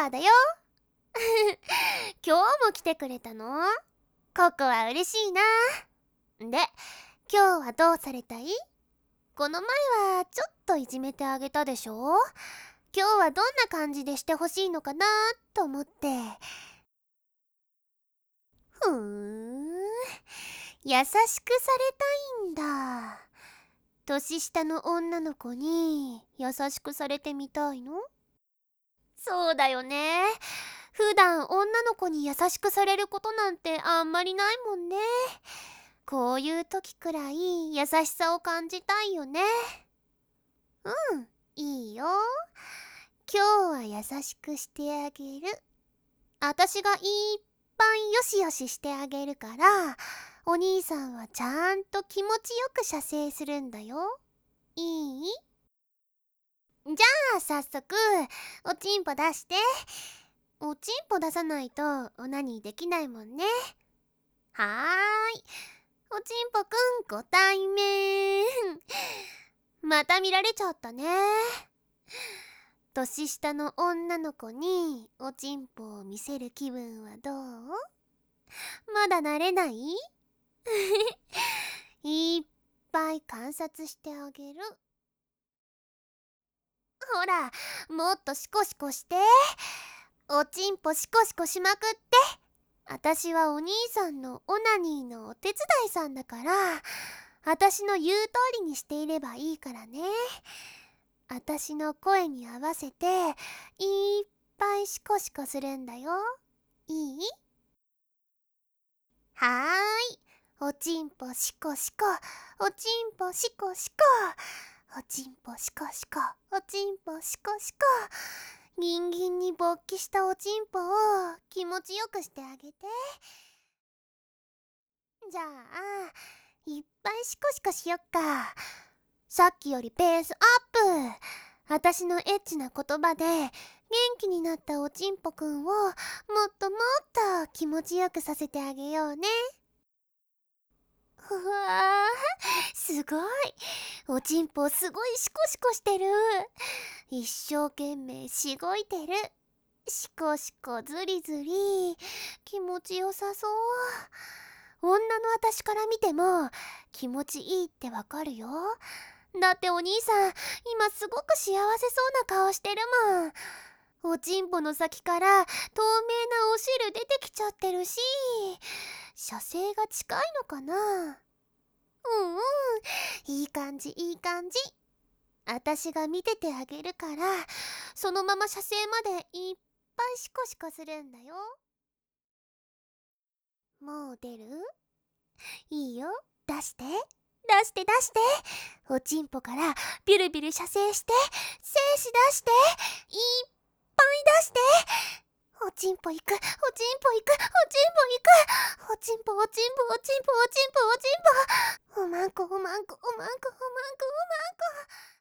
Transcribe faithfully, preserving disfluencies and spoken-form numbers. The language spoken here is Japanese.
アだよ。今日も来てくれたの？ココは嬉しいな。で、今日はどうされたい？この前はちょっといじめてあげたでしょ。今日はどんな感じでしてほしいのかなと思って。ふーん、優しくされたいんだ。年下の女の子に優しくされてみたいの？そうだよね。普段女の子に優しくされることなんてあんまりないもんね。こういう時くらい優しさを感じたいよね。うん、いいよ。今日は優しくしてあげる。あたしがいっぱいよしよししてあげるから、お兄さんはちゃんと気持ちよく射精するんだよ。いい？じゃあ早速おちんぽ出して。おちんぽ出さないとオナニーできないもんね。はーい、おちんぽくんご対面。また見られちゃったね。年下の女の子におちんぽを見せる気分はどう？まだ慣れない？いっぱい観察してあげる。ほら、もっとシコシコして。おちんぽシコシコしまくって。あたしはお兄さんのオナニーのお手伝いさんだから、あたしの言う通りにしていればいいからね。あたしの声に合わせていっぱいシコシコするんだよ。いい？はーい、おちんぽシコシコ、おちんぽシコシコ、おちんぽシコシコ、おちんぽシコシコ。ギンギンに勃起したおちんぽを気持ちよくしてあげて。じゃあいっぱいシコシコしよっか。さっきよりペースアップ。あたしのエッチな言葉で元気になったおちんぽくんをもっともっと気持ちよくさせてあげようね。うわー、すごい。おちんぽすごいシコシコしてる。一生懸命しごいてる。シコシコズリズリ、気持ちよさそう。女の私から見ても気持ちいいってわかるよ。だってお兄さん今すごく幸せそうな顔してるもん。おちんぽの先から透明なお汁出てきちゃってるし、射精が近いのかな。うんうん、いい感じいい感じ。あたしが見ててあげるから、そのまま射精までいっぱいシコシコするんだよ。もう出る？いいよ、出して出して出して。おちんぽからビュルビュル射精して、精子出して、いっぱい出して。おちんぽいく、おちんぽいく、おちんぽいく。おちんぽおちんぽおちんぽおちんぽおちんぽ。おまんこおまんこおまんこおまんこおまんこ。